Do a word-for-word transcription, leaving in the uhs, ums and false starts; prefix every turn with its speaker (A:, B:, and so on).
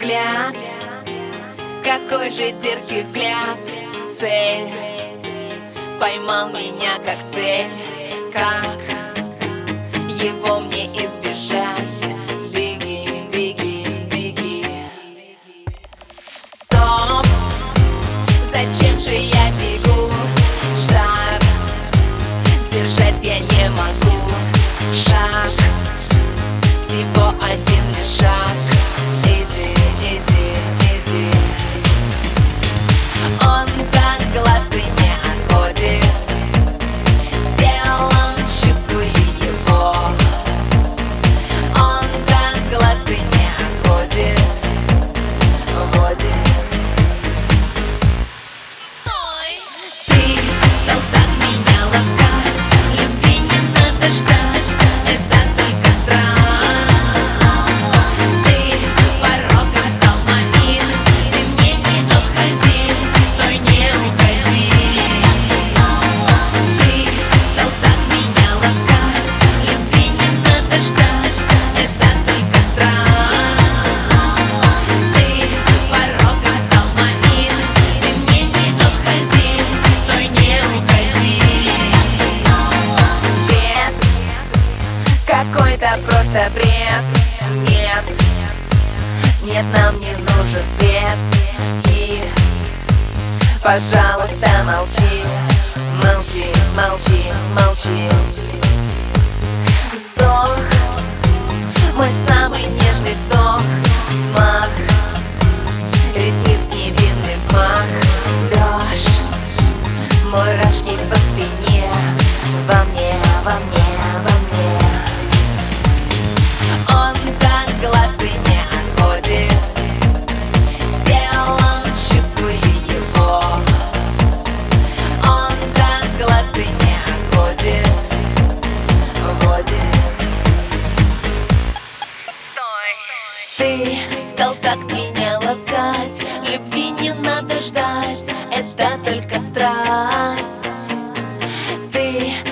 A: взгляд, какой же дерзкий взгляд. Цель поймал меня как цель, как его мне избежать? Беги, беги, беги. Стоп, зачем же я бегу? Жар, сдержать я не могу. Шаг, всего один лишь шаг. Иди, иди, иди. Он так глаз и не отводит, телом чувствую его. Он так глаз и не отводит, водит. Стой! Ты стал так меня ласкать, любви не надо ждать, это только страсть. Ты пороком стал моим, ты мне не обходим, стой, не уходи. Ты стал так меня ласкать, любви не надо ждать, это только страсть. Ты пороком стал моим, ты мне не обходим, стой, не уходи. Бред, какой-то просто бред. Нет, нет, нам не нужен свет. И, пожалуйста, молчи, молчи, молчи, молчи. Вздох, мой самый нежный вздох. Взмах ресниц, невинный взмах. Дрожь, мурашки по спине. Во мне, во мне, во мне. Он так глаз и не отводит, телом чувствую его. Он так глаз и не отводит, водит. Стой! Ты стал так меня ласкать, любви не надо ждать, это только страсть. Ты